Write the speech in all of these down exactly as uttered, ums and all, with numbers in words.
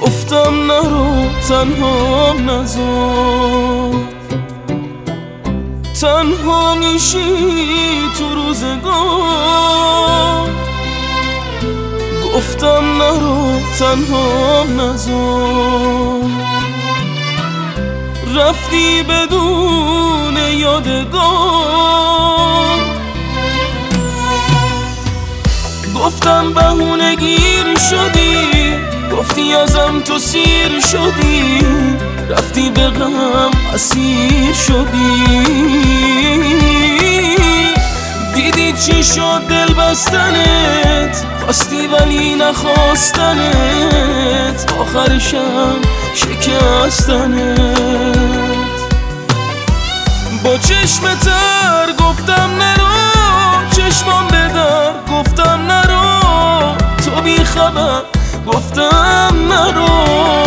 گفتم نرو تنها نذار، تنها میشی تو روزگار. گفتم نرو تنها نذار، رفتی بدون یادگار. گفتم بهونه گیر شدی، گفتی ازم تو سیر شدی، رفتی به غم اسیر شدی. دیدی چی شد دل بستنت، خواستی ولی نخواستنت، آخرشم شکستنت. با چشم تر گفتم نرو، چشمام به در گفتم نرو، تو بی خبر گفتم نرو.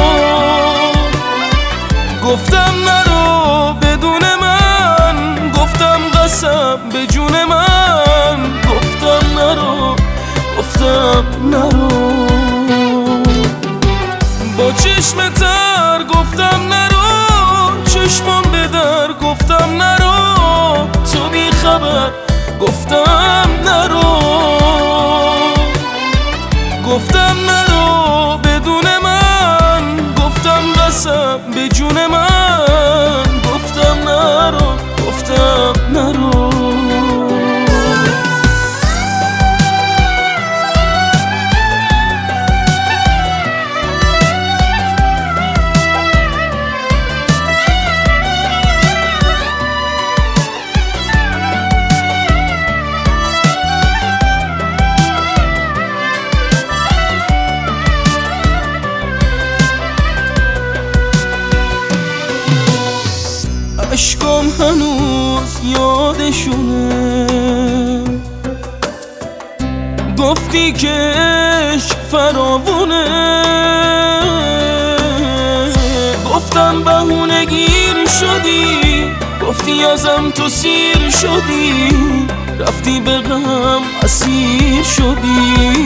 گفتم نرو بدون من، گفتم قسم به جون من. گفتم نرو گفتم نرو. با چشم تر گفتم نرو، چشمام به در گفتم نرو، تو بی خبر گفتم نرو. گفتم نرو بدون من، گفتم قسم به جون من. گفتم نرو گفتم نرو. عشقم هنوز یادشونه، گفتی که عشق فراوونه. گفتم بهونه گیر شدی، گفتی ازم تو سیر شدی، رفتی به غم اسیر شدی.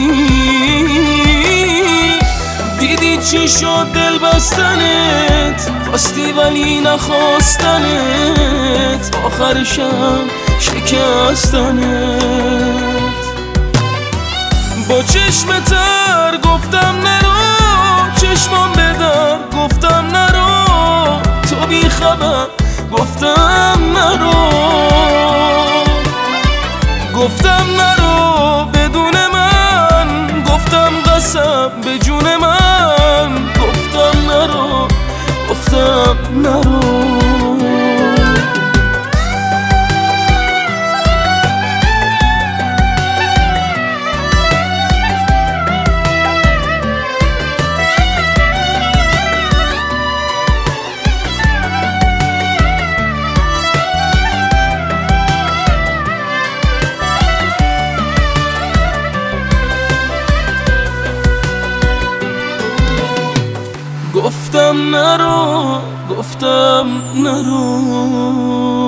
دیدی چی شد دل بستنت، خواستی ولی نخواستنت، آخرشم شکستنت. با چشم تر گفتم نرو، چشمام به در گفتم نرو، تو بی خبر گفتم نرو. گفتم نرو بدون من، گفتم قسم به جون من. گفتم نرو گفتم نرو. گفتم نرو گفتم نرو.